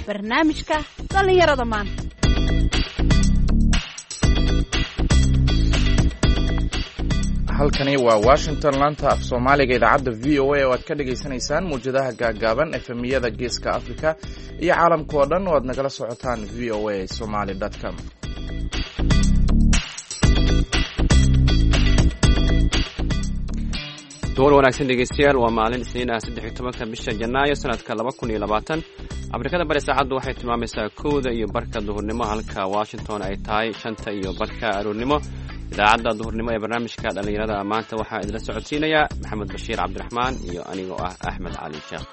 barnaamijka dhallinyarada maanta. halkani waa Washington, laanta af Soomaaliga idaacadda VOA oo aad ka dhageysanaysaan muujadaha gaagaaban efemiyada Geeska Afrika iyo caalamka oo dhan oo aad nagala socotaan voasomali.com. door wanaagsan dhegeystayaal, waa maalin Isniin ah 13 bisha Janaayo sanadka 2020. Afrikada bari saacadu waxay tilmaamaysaa 1:00 duhurnimo halka Washington ay tahay 5:00 aroornimo. idaacadda duhurnimo ee barnaamijka dhalinyarada maanta waxaa idila socodsiinaya Maxamed Bashiir Cabdiraxmaan iyo anigoo ah Axmed Cali Sheekh.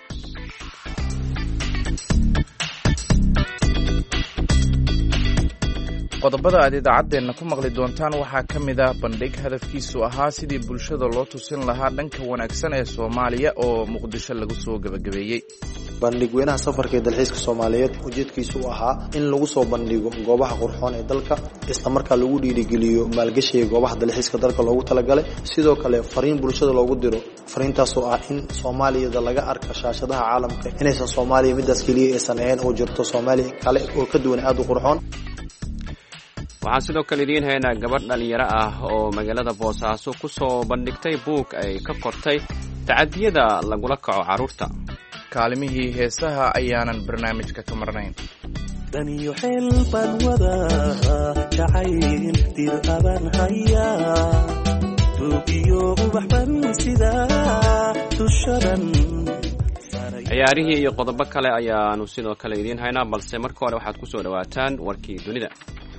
qodobada aad idaacaddeenna ku maqli doontaan waxaa ka mid ah bandhig hadafkiisu ahaa sidii bulshada loo tusin lahaa dhanka wanaagsan ee Soomaaliya oo Muqdisho lagu soo gabagabeeyey. bandhig weynaha safarka ee dalxiiska Soomaaliyeed ujeedkiisu ahaa in lagu soo bandhigo goobaha qurxoon ee dalka isla markaa lagu dhiirigeliyo maalgashiga goobaha dalxiiska dalka loogu talagalay, sidoo kale fariin bulshada loogu diro, fariintaas oo ah in Soomaaliyada laga arko shaashadaha caalamka inaysan Soomaaliya midaas kaliya aysan ahayn oo jirto Soomaaliya kale oo ka duwan aad u qurxoon. waxaan sidoo kale idiin haynaa gabadh dhalinyaro ah oo magaalada Boosaaso ku soo bandhigtay buug ay ka qortay tacadiyada lagula kaco carruurta. kaalimihii heesaha ayaanan barnaamijka ka marnayn. daniyo xeel baan wadaa jacayl dir aban haya tuugiyo ubax baan sidaa tushadan. ciyaarihii iyo qodobo kale ayaanu sidoo kale idiin haynaa, balse marka hore waxaad ku soo dhawaataan warkii dunida.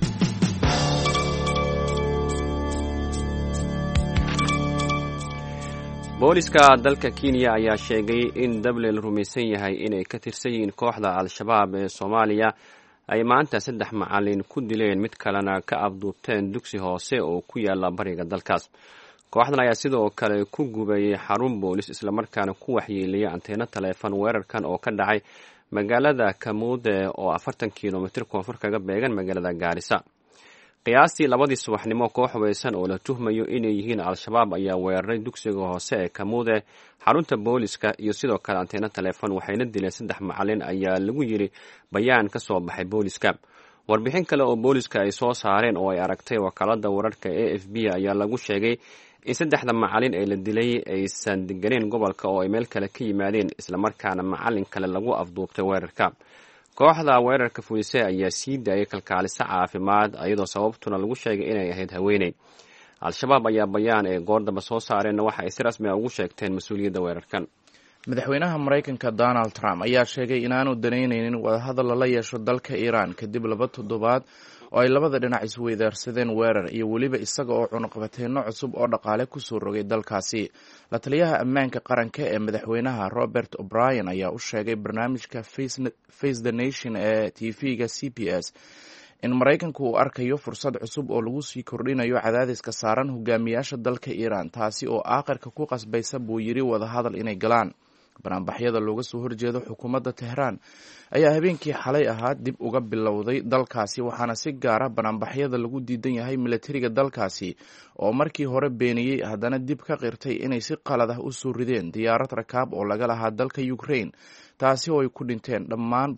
booliska dalka Kenya ayaa sheegay in dable la rumaysan yahay inay ka tirsan yihiin kooxda Al-Shabaab ee Soomaaliya ay maanta 3 macallin ku dileen, mid kalena ka afduubteen dugsi hoose oo ku yaala bariga dalkaas. kooxdan ayaa sidoo kale ku gubayay xarun boolis isla markaana ku waxyeeliyay anteena taleefan. weerarkan oo ka dhacay magaalada Kamude oo 40 kiilomitir koonfur kaga beegan magaalada Gaarisa. qiyaastii 2 subaxnimo koox hubeysan oo la tuhmayo inay yihiin Al-Shabaab ayaa weeraray dugsiga hoose ee Kamude, xarunta booliska iyo sidoo kale anteena taleefon, waxayna dileen 3 macallin ayaa lagu yiri bayaan ka soo baxay booliska. warbixin kale oo booliska ay soo saareen oo ay aragtay wakaalada wararka AFP ayaa lagu sheegay in 3 macallin ee la dilay aysan deganeen gobolka oo ay meel kale ka yimaadeen, isla markaana macallin kale lagu afduubtay weerarka. kooxda weerarka fulisay ayaa sii daayay kalkaaliso caafimaad iyadoo sababtuna lagu sheegay inay ahayd haweeney. Al-Shabaab ayaa bayaan ee goordaba soo saareenna waxa ay si rasmi ah ugu sheegteen mas-uuliyadda weerarkan. madaxweynaha Mareykanka Donald Trump ayaa sheegay inaanu danaynaynin wadahadal lala yeesho dalka Iran kadib 2 toddobaad oo ay labada dhinac isweydaarsadeen weerar iyo weliba isaga oo cunaqabateeno cusub oo dhaqaale ku soo rogay dalkaasi. la taliyaha ammaanka qaranka ee madaxweynaha Robert O'Brien ayaa u sheegay barnaamijka Face the Nation ee TV-ga CBS in Mareykanku uu arkayo fursad cusub oo lagu sii kordhinayo cadaadiska saaran hogaamiyaasha dalka Iran, taasi oo aakhirka ku qasbaysa buu yiri wadahadal inay galaan. banaanbaxyada looga soo horjeedo xukuumadda Tehran ayaa habeenkii xalay ahaa dib uga bilowday dalkaasi, waxaana si gaara banaanbaxyada lagu diidan yahay militariga dalkaasi oo markii hore beeniyey haddana dib ka qirtay inay si qalad ah u soo rideen diyaarad rakaab oo laga lahaa dalka Ukraine, taasi oo ay ku dhinteen dhammaan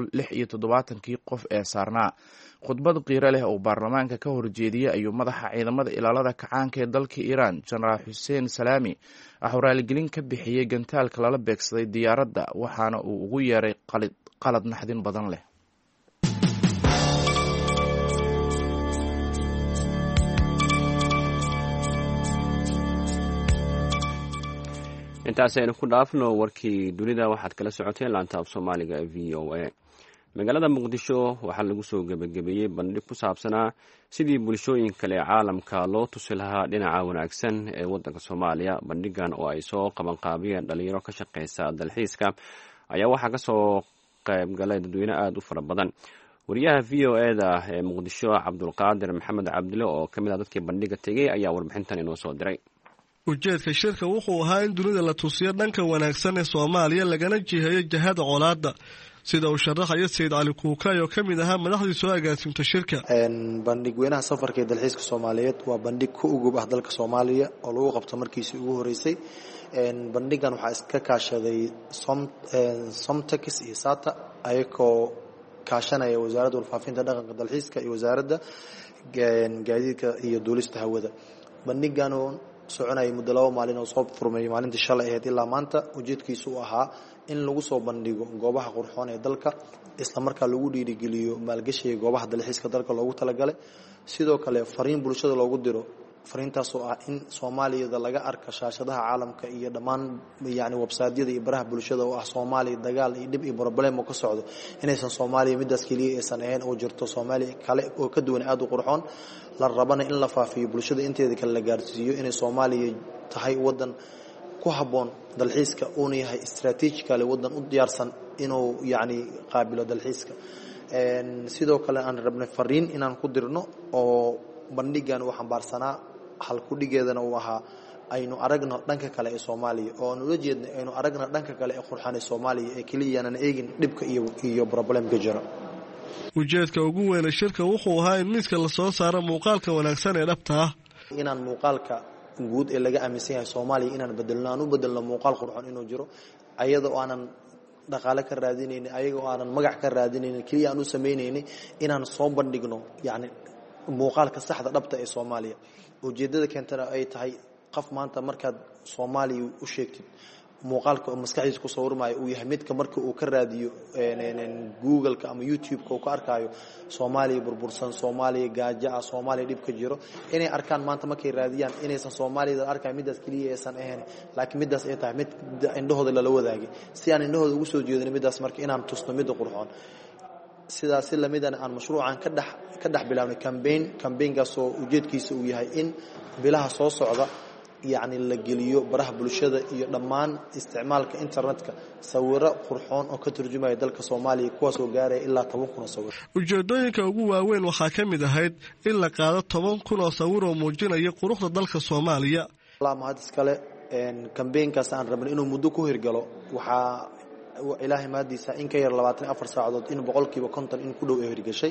176 qof ee saarnaa. khudbad qiiro leh oo baarlamaanka ka horjeediyay ayuu madaxa ciidamada ilaalada kacaanka ee dalka Iran General Hussein Salami raaligelin ka bixiyay gantaalka lala beegsaday diyaaradda, waxaana uu ugu yeeray qalad naxdin badan leh. intaas aynu ku dhaafno warkii dunida. waxaad kala socoteen laanta af Soomaaliga ee VOA. magaalada Muqdisho waxaa lagu soo gabagabeeyey bandhig ku saabsanaa sidii bulshooyin kale caalamka loo tusi lahaa dhinaca wanaagsan ee waddanka Soomaaliya. bandhigan oo ay soo qabanqaabiyeen dhalinyaro ka shaqeysa dalxiiska ayaa waxaa ka soo qayb galay dadweyne aad u fara badan. wariyaha VOA-da ee Muqdisho Cabdulqaadir Maxamed Cabdile oo ka mid ah dadkii bandhiga tegay ayaa warbixintan inoo soo diray. ujeedka shirka wuxuu ahaa in dunida la tusiyo dhanka wanaagsan ee Soomaaliya lagana jiheeyo jihada colaadda, sida uu sharaxayo Sayid Cali Kuukay oo ka mid ahaa madaxdii soo agaasimta shirka. bandhig weynaha safarka ee dalxiiska Soomaaliyeed waa bandhig ku ugub ah dalka Soomaaliya oo lagu qabto markiisii ugu horeysay. bandhigan waxaa iska kaashaday Somtex iyo Sata ayagoo kaashanaya wasaaradda warfaafinta dhaqanka dalxiiska iyo wasaaradda gaadiidka iyo duulista hawada. bandhigan oo soconayay muddo 2 maalin oo soo furmay maalintii shalay ahayd ilaa maanta ujeedkiisu uu ahaa in lagu soo bandhigo goobaha qurxoon ee dalka isla markaa lagu dhiirigeliyo maalgashiga goobaha dalxiiska dalka loogu talagalay. sidoo kale fariin bulshada loogu diro fariintaas oo ah in Soomaaliyada laga arka shaashadaha caalamka iyo dhammaan website-yada iyo baraha bulshada oo ah Soomaaliya dagaal iyo dib iyo problem oo ka socdo inaysan Soomaaliya midaas kaliya aysan ahayn oo jirto Soomaaliya kale oo ka duwan aad u qurxoon la rabana in la faafiyo bulshada inteeda kale la gaarsiiyo inay Soomaaliya tahay wadan ku haboon dalxiiska oo yahay strategically wadan u diyaarsan inuu qaabilo dalxiiska. sidoo kale aan rabnay fariin inaan ku dirno oo bandhigan uu xambaarsanaa hal ku dhigeedana uu ahaa aynu aragno dhanka kale ee Soomaaliya oo aan ula jeedno aynu aragno dhanka kale ee qurxan ee Soomaaliya ee kaliya aan eegin dhibka iyo problemka jira. ujeedka ugu weyn ee shirka wuxuu ahaa in miiska la soo saaro muuqaalka wanaagsan ee dhabta ah inaan muuqaalka guud ee laga aaminsan yahay Soomaaliya inaan bedelno muuqaal qurxan inuu jiro ayadoo aanan dhaqaale ka raadinaynin ayagoo aanan magac ka raadinaynin kaliya aan u sameynaynin inaan soo bandhigno muuqaalka saxda dhabta ee Soomaaliya. ujeedada keentana ay tahay qof maanta markaad Soomaaliya u sheegtid muuqaalka oo maskaxdiisa ku sawirmaayo uu yahay midka marka uu ka raadiyo Google-ka ama YouTube-ka uu ka arkayo Soomaaliya burbursan, Soomaaliya gaajo ah, Soomaaliya dhib ka jiro inay arkaan maanta markay raadiyaan inaysan Soomaalida arkaan midaas kaliya aysan ahayn laakiin midaas ay tahay mid indhahooda la wadaagay si aan indhahooda ugu soo jeedin midaas marka inaan tusno mid qurxoon. sidaas la midana aan mashruucan ka dhex bilaabnay campaign-gaas oo ujeedkiisa uu yahay in bilaha soo socda la geliyo baraha bulshada iyo dhammaan isticmaalka internetka sawiro qurxoon oo ka turjumaya dalka Soomaaliya kuwaas oo gaaray ilaa 10,000 sawir. ujeedooyinka ugu waaweyn waxaa ka mid ahayd in la qaado 10,000 sawir oo muujinaya quruxda dalka Soomaaliya. mahad iskale campaign-kaas aan rabnay inuu muddo ku hirgalo waxaa ilaahay maadiisa in ka yar 24 saacadood in 50% in ku dhow ay hirgashay.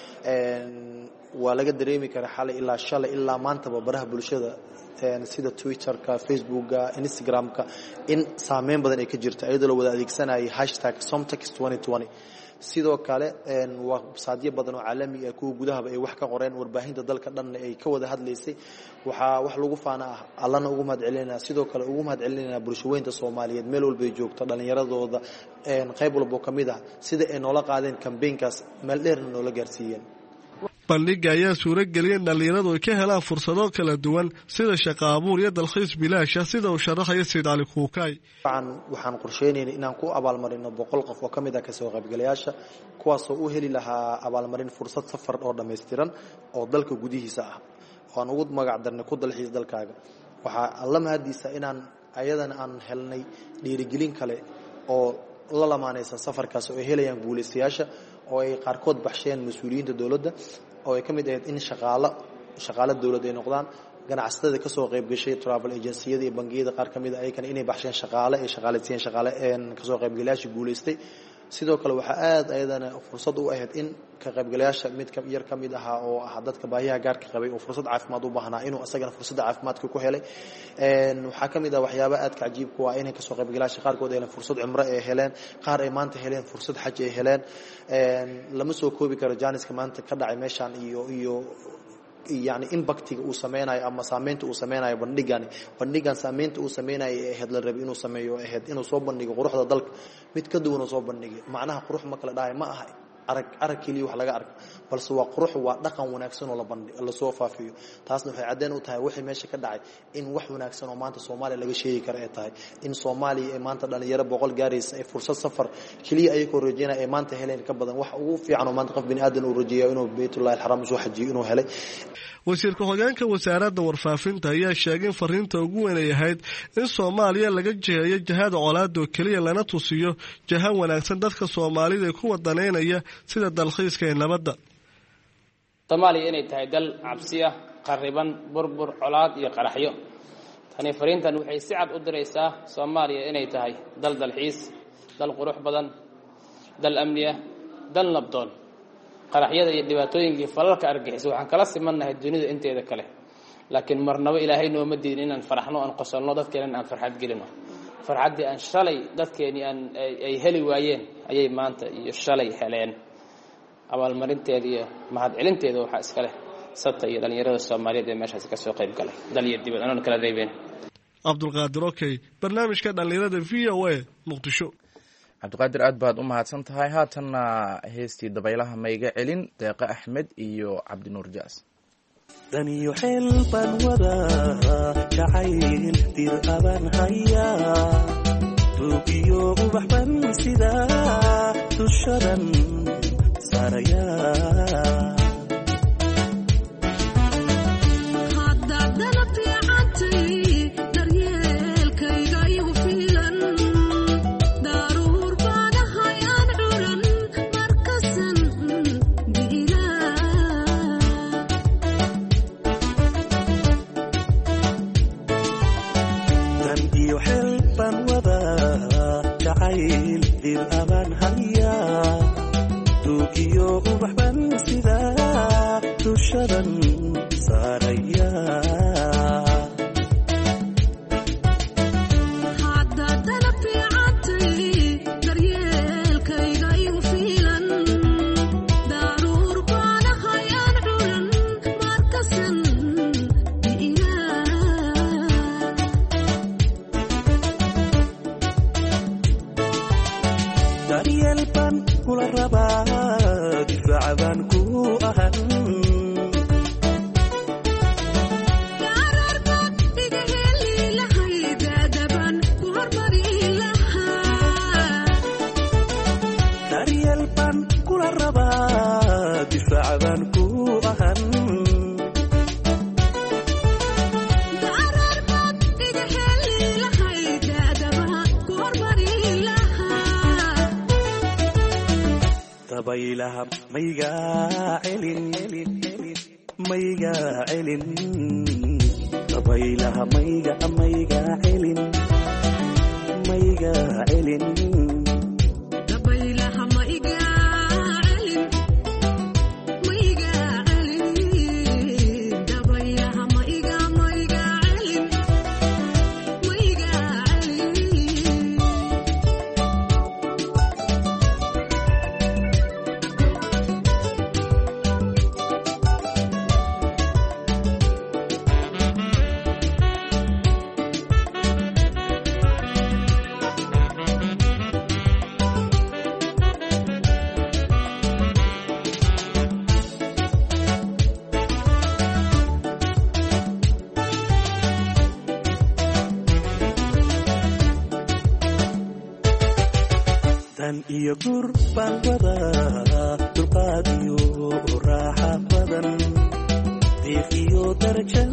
waa laga dareemi karaa xalay ilaa shalay ilaa maanta baraha bulshada sida Twitter-ka, Facebook-ka, Instagram-ka in saameyn badan ay ka jirto iyadoo la wada adeegsanayay #somtex2020. sidoo kale website badan oo caalami ah kuwa gudaha ay wax ka qoreen warbaahinta dalka dhan ay ka wada hadlaysay waxa wax lagu faana ah allana ugu mahadcelinaa sidoo kale ugu mahadcelinaa bulshooyinka Soomaaliyeed meel walba ay joogto dhalinyaradooda qayb walba kamid ah sida ay noola qaadeen campaign-kaas meel dheer noola gaarsiiyeen. bandhiga ayaa suurageliyay in dhalinyaradu ay ka helaan fursado kala duwan sida shaqo abuur iyo dalxiis bilaash ah sida uu sharaxay Said Ali Kuukay. waxaan qorsheynaynaa inaan ku abaalmarino 100 qof oo kamid ah ka soo qaybgalayaasha kuwaas oo u heli lahaa abaalmarin fursad safar oo dhameystiran oo dalka gudihiisa ah oo aan ugu magac darnay ku dalxiis dalkaaga. waxa alla mahadiisa inaan ayadana aan helnay dhiirigelin kale oo la lamaanaysa safarkaas oo ay helayaan guuleystayaasha oo ay qaarkood baxsheen mas'uuliyiinta dawladda oo ay kamid ahayd in shaqaale dawladda ay noqdaan ganacsatada ka soo qayb gashay travel agency-yada iyo bangiyada qaar kamid ah aykan inay baxsheen shaqaale ka soo qaybgalayaasha guuleystay. sidoo kale waxa aad ayadana fursad u ahayd in ka qaybgalayaasha mid yar kamid aha oo ah dadka baahiyaha gaarka qabay oo fursad caafimaad u baahnaa inuu asagana fursadda caafimaadka ku helay. waxa kamid ah waxyaabo aad ka cajiib ku ah inay ka soo qaybgalayaasha qaarkood ay fursad cumro ay heleen qaar ay maanta heleen fursad xaj ay heleen. lama soo koobi karo jaaniska maanta ka dhacay meeshan iyo impactiga uu sameynayo ama saameynta uu sameynayo bandhigan saameynta uu sameynayo ee ahayd la rabay inuu sameeyo ahayd inuu soo bandhigo quruxda dalka mid ka duwan oo soo bandhigay. macnaha qurux ma kala dhahay ma aha arag kaliya wax laga arko balse waa qurux waa dhaqan wanaagsan oo la soo faafiyo. taasna waxay cadeen u tahay wixii meesha ka dhacay in wax wanaagsan oo maanta Soomaaliya laga sheegi karo ay tahay in Soomaaliya ay maanta dhalinyaro 100 gaaraysa ay fursad safar kaliya ay ku rajeynaa ay maanta heleen ka badan wax ugu fiican oo maanta qof bini aadan uu rajeeyo inuu Baytullaahi al-Haram soo xajiyo inuu helay. wasiirka hoggaanka wasaaradda warfaafinta ayaa sheegay fariinta ugu weyn ay ahayd in Soomaaliya laga jeeyo jihada colaado kaliya lana tusiyo jahan wanaagsan dadka Soomaalida ee ku wadaneynaya sida dalxiiska ee nabadda. Soomaaliya inay tahay dal cabsiya qariban burbur colaad iyo qaraxyo tani fariintan waxay si cad u diraysaa Soomaaliya inay tahay dal dalxiis dal qurux badan dal amniya dal nabdoon. qaraxyada iyo dhibaatooyinka falalka argagixis waxaan kala simanahay dunida inteeda kale laakiin marnaba ilaahay nooma diidin inaan faraxno aan qosolno dadkeena aan farxad gelino farxadii aan shalay dadkeeni ay heli waayeen ayay maanta iyo shalay heleen abaalmarinteeda iyo mahadcelinteeda waxaa iska leh sata iyo dhallinyarada soomaaliyeed ee meeshaasi ka soo qayb galay dal iyo dibad anoon kala reebeen. cabdulqaadir okey, barnaamijka dhallinyarada v o a muqdisho. cabdiqaadir aad baad u mahadsan tahay. haatanna heestii dabaylaha mayga celin deeqe axmed iyo cabdinuur jaas. daniyo xeel baan wadaa jacayl dir abaan hayaa duugiyo ubax baan sidaa dushadan saarayaa iyo gur baan wadaa dulqaad iyo raaxa badan diiq iyo darajan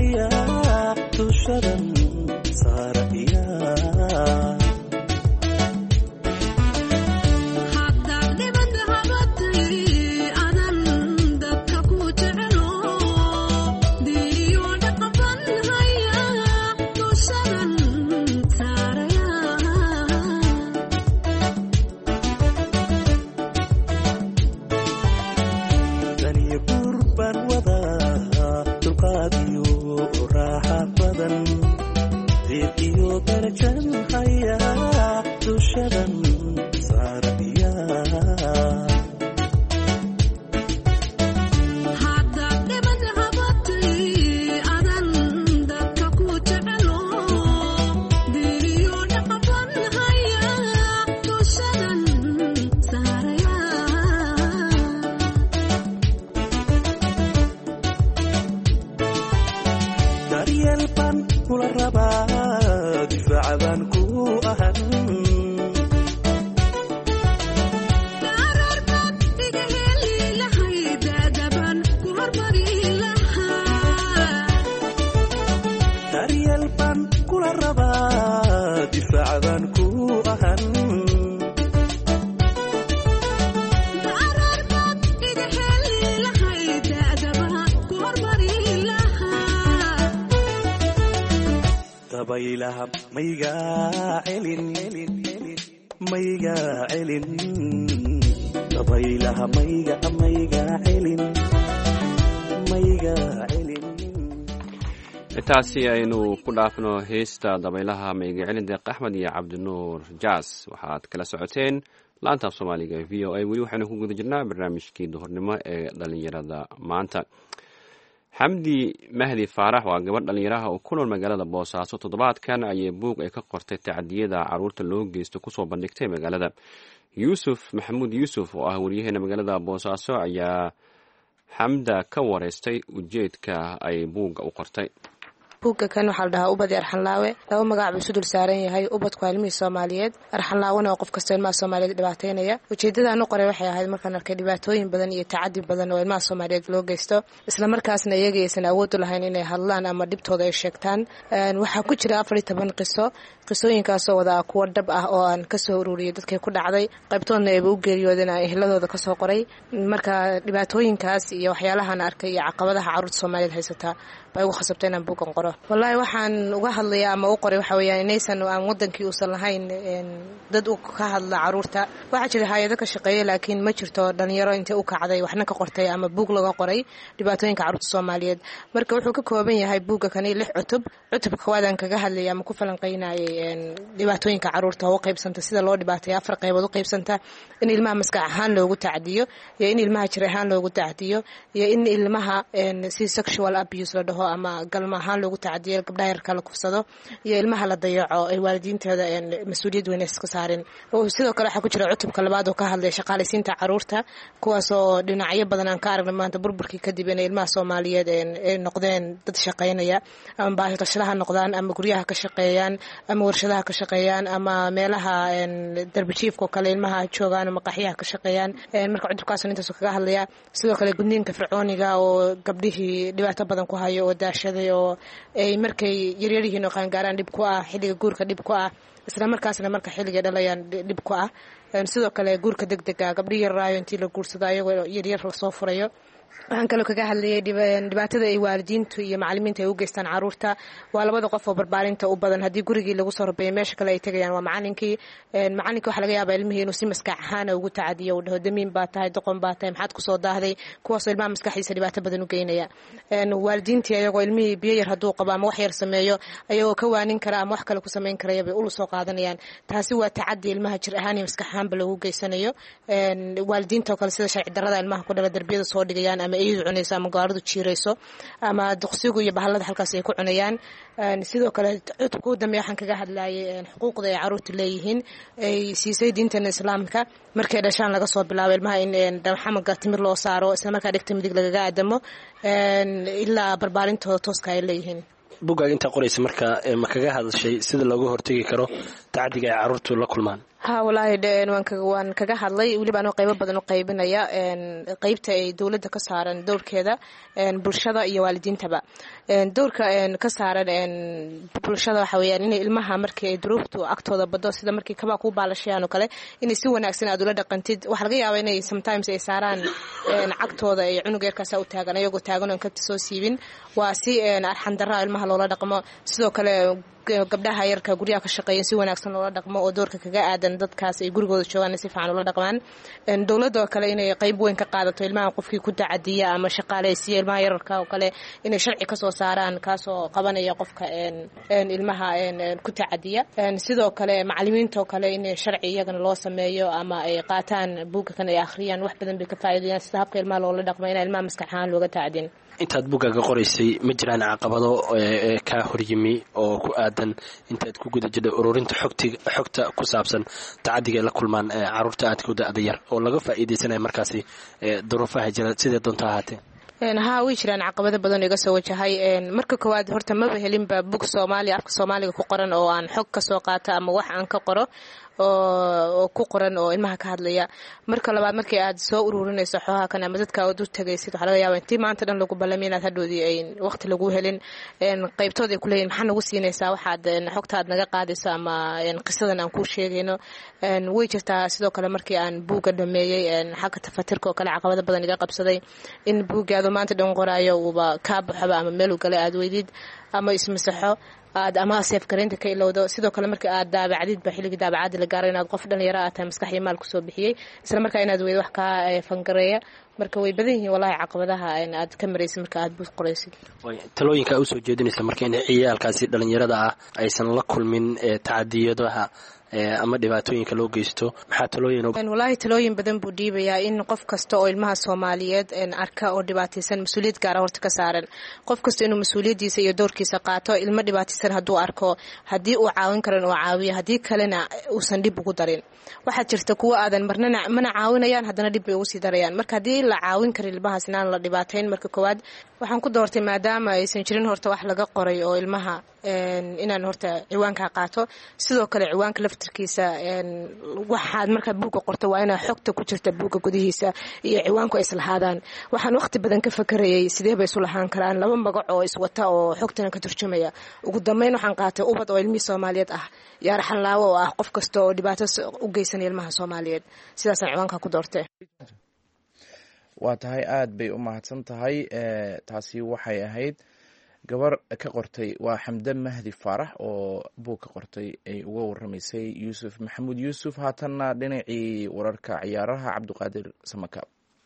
hayaa dushadan saarayaa intaasi aynu ku dhaafno heesta dabaylaha mayga celin deeq axmed iyo cabdinuur jaas. waxaad kala socoteen laantaaf soomaaliga ee v o a weli waxaynu ku guda jirnaa barnaamijkii duhurnimo ee dhalinyarada maanta. xamdi mahdi faarax waa gabadh dhalinyaraha oo ku nool magaalada boosaaso. toddobaadkan ayay buug ay ka qortay tacdiyada caruurta loo geysto kusoo bandhigtay magaalada. yuusuf maxamuud yuusuf oo ah waryaheena magaalada boosaaso ayaa xamda ka wareystay ujeedka ay buugga u qortay. buugga kan waxaa la dhahaa ubad arxanlaawe. laba magac buu isu dul saaran yahay. ubadku waa ilmihii soomaaliyeed, arxanlaawena oo qof kastoo ilmaha soomaaliyeed dhibaateynaya. ujeeddadaan u qoray waxay ahayd markaan arkay dhibaatooyin badan iyo tacadi badan oo ilmaha soomaaliyeed loo geysto, islamarkaasna iyaga aysan awood u lahayn inay hadlaan ama dhibtooda ay sheegtaan. waxaa ku jira 14 qiso. qisooyinkaasoo wada kuwa dhab ah oo aan kasoo ururiyay dadkay ku dhacday, qaybtoodna ayba u geeriyoodeen aan ehladooda kasoo qoray. marka dhibaatooyinkaas iyo waxyaalahaan arkay iyo caqabadaha caruurta soomaaliyeed haysataa bay ugu khasabtay inaan buugan qoro. wallaahi waxaan uga hadlayaa ama u qoray waxa weeyaan inaysan aan wadankii uusan lahayn dad u ka hadla caruurta. waxaa jira hay'ado ka shaqeeya laakiin ma jirto dhalinyaro intay u kacday waxna ka qortay ama buug laga qoray dhibaatooyinka caruurta soomaaliyeed. marka wuxuu ka kooban yahay buugga kani 6 cutub. cutubka koowaad kaga hadlaya ama ku falanqeynayay dhibaatooyinka caruurta oo qaybsanta sida loo dhibaateeyo 4 qaybood u qaybsanta: in ilmaha maskax ahaan loogu tacdiyo, iyo in ilmaha jir ahaan loogu tacdiyo, iyo in ilmaha si sexual abuse la dhaho ama galma ahaan loogu tacdiyo, gabdhaha yarka la kufsado, iyo ilmaha la dayaco ay waalidiintooda mas'uuliyad weyn iska saareen. sidoo kale waxaa ku jira cutubka labaad oo ka hadlaya shaqaalaysiinta caruurta, kuwaas oo dhinacyo badan aan ka aragnay maanta burburkii kadib in ilmaha Soomaaliyeed ay noqdeen dad shaqaynaya, ama baahitashadaha noqdaan, ama guryaha ka shaqeeyaan, ama warshadaha ka shaqeeyaan, ama meelaha darbijiifka oo kale ilmaha joogaan ama qaxyaha ka shaqeeyaan. marka cutubkaas intaas kaga hadlaya. sidoo kale gudniinka fircooniga oo gabdhihii dhibaato badan ku hayo oo daashaday oo ay markay yaryar yihiin oo qaangaaraan dhib ku ah, xilliga guurka dhib ku ah, isla markaasna marka xilliga dhalayaan dhib ku ah. sidoo kale guurka degdega gabdhihi yaraayo intii la guursado ayagoo yaryar la soo furayo. waxaan kaloo kaga hadlayay dhibaatada ay waalidiintu iyo macallimiinta ay u geystaan caruurta. waa labada qof oo barbaarinta u badan. haddii gurigii lagu soo rabeeyo meesha kale ay tagayaan waa macallinkii. macallinkii waxaa laga yaabaa ilmihii inuu si maskax ahaan ugu tacadiyo, uu dhaho damiin baa tahay, doqon baa tahay, maxaad kusoo daahday, kuwaasoo ilmaha maskaxdiisa dhibaato badan u geynaya. waalidiintii ayagoo ilmihii biyo yar hadduu qabo ama wax yar sameeyo ayagoo ka waanin kara ama wax kale ku samayn karaya bay ulu soo qaadanayaan. taasi waa tacadi ilmaha jir ahaan iyo maskax ahaanba loogu geysanayo. waalidiinta oo kale sida sharci darrada ilmaha ku dhala darbiyada soo dhigayaan, ama eedu cunayso ama gaaridu jiirayso, ama duqsigu iyo bahalada halkaas ay ku cunayaan. sidoo kale cutubka u dambeeya waxaan kaga hadlayay xuquuqda ay caruurtu leeyihiin ay siisay diinteena islaamka. markay dhashaan laga soo bilaabo ilmaha in xamaga timir loo saaro, isla markaa dhegta midig lagaga aadamo, ilaa barbaarintooda tooska ay leeyihiin. buggaaga intaa qoraysa marka ma kaga hadashay sida looga hortegi karo tacadiga ay caruurtu la kulmaan? ha wallaahi waan kaga hadlay. weliba anoo qaybo badan u qaybinaya qaybta ay dowladda ka saaran dowrkeeda bulshada iyo waalidiintaba. dowrka ka saaran bulshada waxa weeyaan inay ilmaha markii ay duruuftu agtooda bado, sida markii kabaa ku baalashayaan oo kale, inay si wanaagsan aad ula dhaqantid. waxaa laga yaabaa inay sometimes ay saaraan cagtooda ay cunug yarkaasa u taagan ayagoo taagan oon ka soo siibin. waa si arxan darra ilmaha loola dhaqmo. sidoo kale gabdhaha yarka guryaha ka shaqeeya si wanaagsan loola dhaqmo oo doorka kaga aadan dadkaas ay gurigooda joogaan si fiican ula dhaqmaan. dowladda oo kale inay qayb weyn ka qaadato ilmaha qofkii ku tacadiya ama shaqaalaysiya ilmaha yararka oo kale inay sharci ka soo saaraan kaasoo qabanaya qofka ilmaha ku tacadiya. sidoo kale macallimiinta oo kale in sharci iyagana loo sameeyo ama ay qaataan buugga kan ay akhriyaan, wax badan bay ka faa'iidayaan sida habka ilmaha loola dhaqmo in ilmaha maskax ahaan looga tacadin. intaad buggaaga qoraysay ma jiraan caqabado kaa horyimi oo ku aadan intaad ku guda jirtay ururinta xogta ku saabsan tacadiga ay la kulmaan caruurta aadka u da'da yar oo laga faa'iidaysanaya markaasi duruufaha jira sidee doonta ahaatee? haa way jiraan caqabado badan iga soo wajahay. marka koowaad horta maba helinba bug Soomaali afka Soomaaliga ku qoran oo aan xog ka soo qaata ama wax aan ka qoro oo ku qoran oo ilmaha ka hadlaya. marka labaad markii aad soo ururinayso xogaha kan ama dadka aad u tagaysid waxa laga yaabaa intii maanta dhan lagu ballamay inaad hadhoodii ay waqti lagu helin. qaybtooda ay ku leeyihiin maxaa nagu siinaysaa waxaad xogta aad naga qaadayso ama qisadan aan kuu sheegayno. way jirtaa sidoo kale markii aan buugga dhameeyey xagga tafatirka oo kale caqabado badan iga qabsaday in buuggaadu maanta dhan qoraayo uuba kaa baxaba ama meel u galay aad weydid ama ismasaxo aad ama seefgareynta ka ilowdo. sidoo kale marka aad daabacdid ba xilliga daabacada la gaaray inaad qof dhalinyaro aad tahay maskax iyo maal ku soo bixiyay, isla markaa inaad weydo wax ka fangareeya. marka way badan yihiin wallahi caqabadaha aad ka maraysid marka aad buug qoraysid. talooyinka u soo jeedinaysa marka in ciyaalkaasi dhalinyarada ah aysan la kulmin tacadiyadaha ama dhibaatooyinka loo geysto maxaa talooyin wallaahi talooyin badan buu dhiibayaa in qof kasta oo ilmaha Soomaaliyeed arka oo dhibaataysan mas'uuliyad gaar ah horta ka saaran qof kasta inuu mas'uuliyadiisa iyo doorkiisa qaato ilmo dhibaataysan hadduu arko haddii uu caawin karan oo caawiyo haddii kalena uusan dhib ugu darin waxaa jirta kuwa aadan mana caawinayaan haddana dhib bay ugu sii darayaan marka haddii la caawin karo ilmahaas inaan la dhibaatayn marka koowaad waxaan ku doortay maadaama aysan jirin horta wax laga qoray oo ilmaha inaan horta ciwaanka qaato sidoo kale ciwaanka laftirkiisa waxaad marka buuga qorto waa inaa xogta ku jirta buuga gudihiisa iyo ciwaanku ay islahaadaan waxaan waqti badan ka fakarayay sidee bay isu lahaan karaan laba magac oo iswata oo xogtana ka turjumaya ugu dambeyn waxaan qaatay ubad oo ilmi Soomaaliyeed ah yaar xalaawo oo ah qof kasta oo dhibaato u geysan ilmaha Soomaaliyeed sidaas aan ciwaanka ku doortay waa tahay aad bay u mahadsan tahay taasi waxay ahayd gabar ka qortay waa Xamdan Mahdi Faarax oo buug ka qortay ay uga waramaysay Yuusuf Maxamuud Yuusuf haatanna dhinacii wararka ciyaaraha Cabdiqaadir Samaka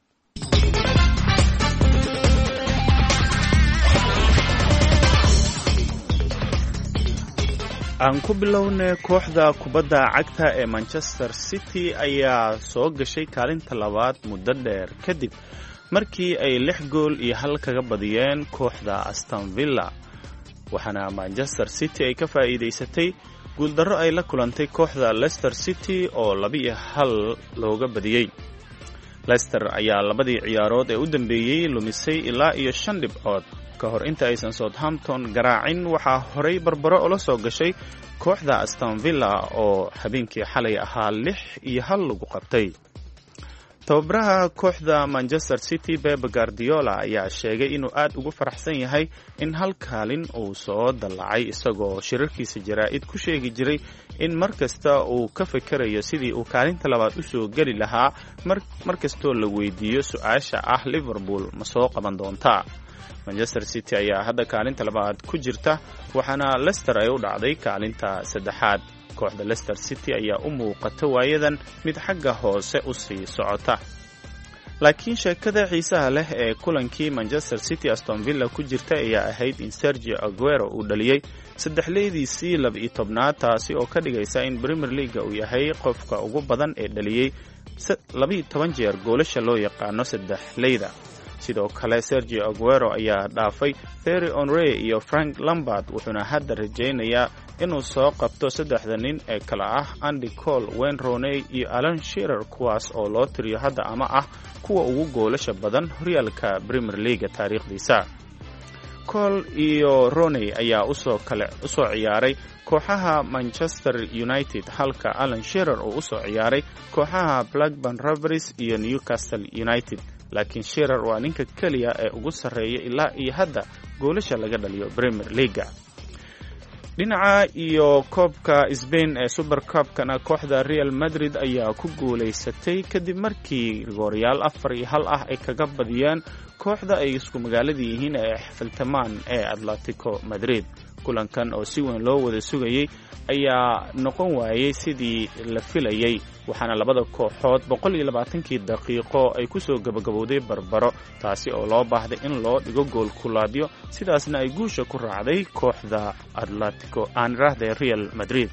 aan ku bilownay kooxda kubadda cagta ee Manchester City ayaa soo gashay kaalinta labaad muddo dheer kadib markii ay 6 gool iyo 1 kaga badiyeen kooxda Aston Villa waxaana Manchester City ay ka faa'iideysatay guuldarro ay la kulantay kooxda Leicester City oo 2-1 looga badiyay Leicester ayaa labadii ciyaarood ee u dambeeyay lumisay ilaa iyo 5 dhibcood ka hor inta aysan Southampton garaacin waxaa horay barbaro oo la soo gashay kooxda Aston Villa oo habeenkii xalay ahaa 6-1 lagu qabtay tababaraha kooxda Manchester City Pep Guardiola ayaa sheegay inuu aad ugu faraxsan yahay in hal kaalin uu soo dalacay isagoo shirarkiisa jaraa'id ku sheegi jiray in markasta uu ka fikirayo sidii uu kaalinta labaad u soo gali lahaa markastoo la weydiiyo su'aasha ah Liverpool ma soo qaban doontaa Manchester City ayaa hadda kaalinta labaad ku jirta waxaana Leicester ay u dhacday kaalinta saddexaad kooxda Leicester City ayaa u muuqata waayadan mid xagga hoose u sii socota laakiin sheekada xiisaha leh ee kulankii Manchester City Aston Villa ku jirta ayaa ahayd in Sergio Aguero uu dhaliyay saddexleediisii 12aad taasi oo ka dhigaysa in Premier League uu yahay qofka ugu badan ee dhaliyay 12 jeer goolasha loo yaqaano saddexleyda sidoo kale Sergio Aguero ayaa dhaafay Thierry Henry iyo Frank Lampard wuxuuna hadda rajaynayaa inuu soo qabto saddexda nin ee kala ah Andy Cole, Wayne Rooney iyo Alan Shearer kuwaas oo loo tiriyo hadda ama ah kuwa ugu goolasha badan horyaalka Premier League taariikhdiisa Cole iyo Rooney ayaa usoo ciyaaray kooxaha Manchester United halka Alan Shearer uu usoo ciyaaray kooxaha Blackburn Rovers iyo Newcastle United laakiin Shearer waa ninka kaliya ee ugu sareeya ilaa iyo hadda goolasha laga dhaliyo Premier League dhinaca iyo koobka Spain ee Super Cup-kana kooxda Real Madrid ayaa ku guuleysatay kadib markii gooryaal 4-1 ah ay kaga badiyeen kooxda ay isku magaalada yihiin ee xafiltamaan ee Atletico Madrid kulankan oo si weyn loo wada sugayay ayaa noqon waayay sidii la filayay waxaana labada kooxood 120 daqiiqo ay ku soo gabagabowday barbaro taasi oo loo baahday in loo dhigo gool kulaadyo sidaasna ay guusha ku raacday kooxda Atletico aanraahday Real Madrid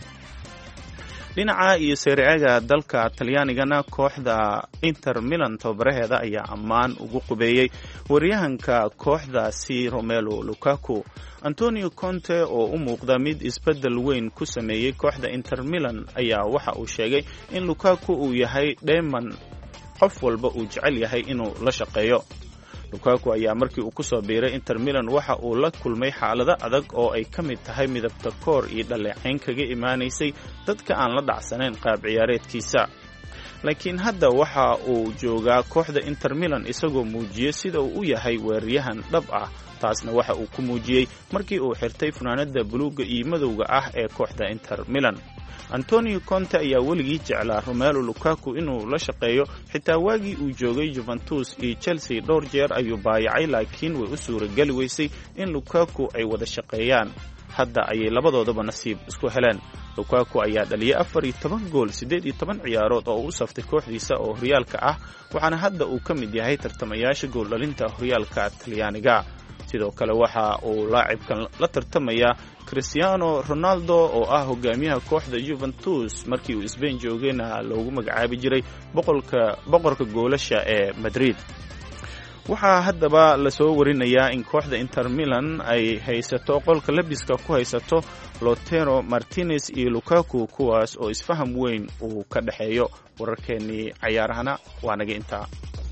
dhinaca iyo Serie A dalka Talyaanigana kooxda Inter Milan tababaraheeda ayaa ammaan ugu qubeeyay waryahanka kooxdaasi Romelu Lukaku Antonio Conte oo u muuqda mid isbedel weyn ku sameeyay kooxda Inter Milan ayaa waxa uu sheegay in Lukaku uu yahay dheeman qof walba uu jecel yahay inuu la shaqeeyo Lukaku ayaa markii uu ku soo biiray Inter Milan waxa uu la kulmay xaalado adag oo ay ka mid tahay midabta koor iyo dhaleecayn kaga imaanaysay dadka aan la dhacsanayn qaab ciyaareedkiisa laakiin hadda waxa uu joogaa kooxda Inter Milan isagoo muujiyay sida uu u yahay weeraryahan dhab ah taasna waxa uu ku muujiyay markii uu xirtay funaanada buluuga iyo madowga ah ee kooxda Inter Milan Antonio Conte ayaa weligii jeclaa Romelu Lukaku inuu la shaqeeyo xitaa waagii uu joogay Juventus iyo Chelsea dhowr jeer ayuu baayacay laakiin way u suuragali weysay in Lukaku ay wada shaqeeyaan hadda ayay labadoodaba nasiib isku heleen lukaku ayaa dhaliyay 14 gool 18 ciyaarood oo u saftay kooxdiisa oo horyaalka ah waxaana hadda uu ka mid yahay tartamayaasha gool dhalinta horyaalka Talyaaniga sidoo kale waxa uu laacibkan la tartamaya Cristiano Ronaldo oo ah hogaamiyaha kooxda Juventus markii uu Spain joogayna loogu magacaabi jiray boqorka goolasha ee Madrid waxaa haddaba la soo warinayaa in kooxda Inter Milan ay haysato qolka labiska ku haysato Lautaro Martinez iyo Lukaku kuwaas oo isfaham weyn uu ka dhaxeeyo wararkeennii ciyaarahana waa naga intaa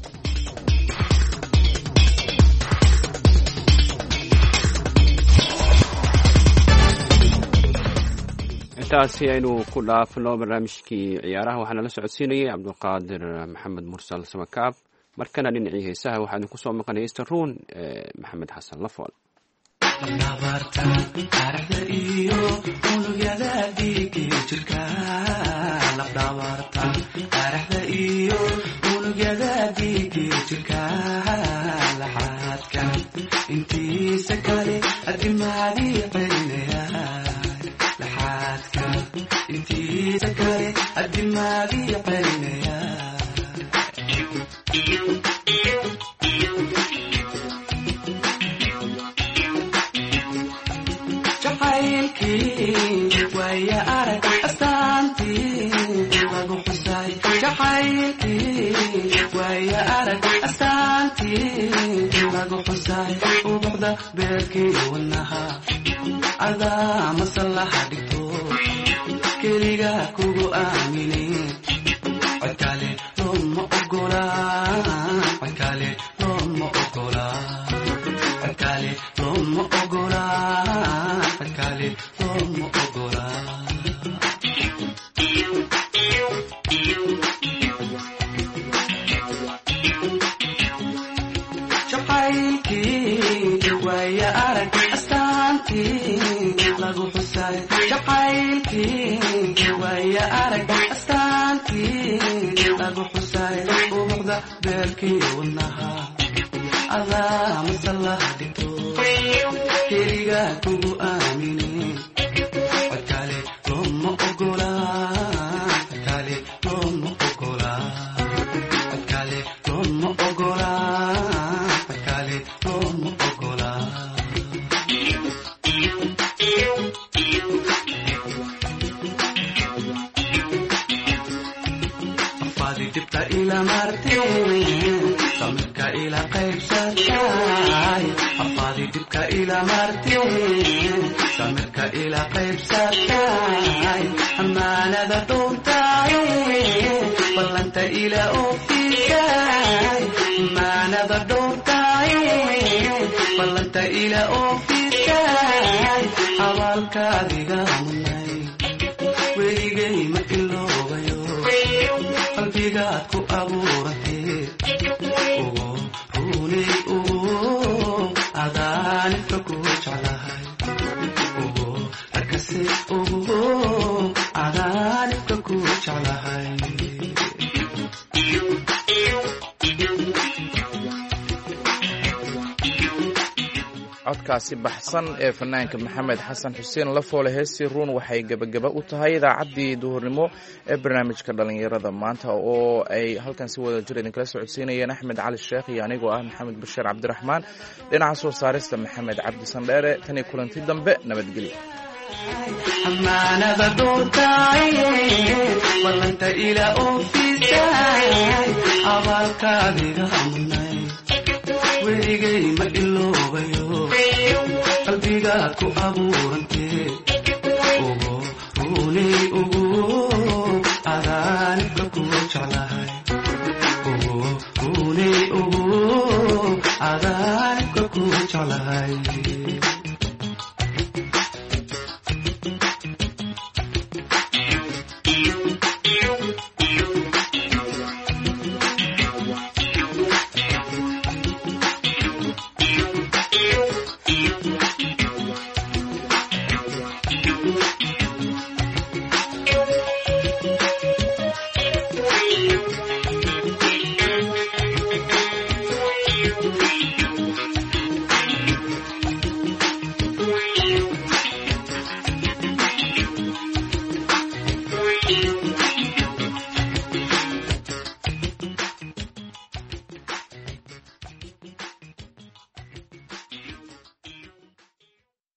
intaasi aynu ku dhaafno barnaamijkii ciyaaraha waxaana la socodsiinayay cabdulqaadir maxamed mursal samakaab markana dhinacii heesaha waxaa idinku soo maqanay staruun maxamed xasan lafool codkaasi baxsan ee fanaanka maxamed xasan xuseen lafoole heestii ruun waxay gabagaba u tahay idaacaddii duhurnimo ee barnaamijka dhallinyarada maanta oo ay halkan si wada jir idinkala socodsiinayeen axmed cali sheekh iyo anigoo ah maxamed bashiir cabdiraxmaan dhinaca soo saarista maxamed cabdi sandheere tan iyo kulanti dambe nabadgelyo amaanada doortay wallanta ila oofisay abaalkaadiga munay weligay ma iloobayo qalbigaad ku abuurantee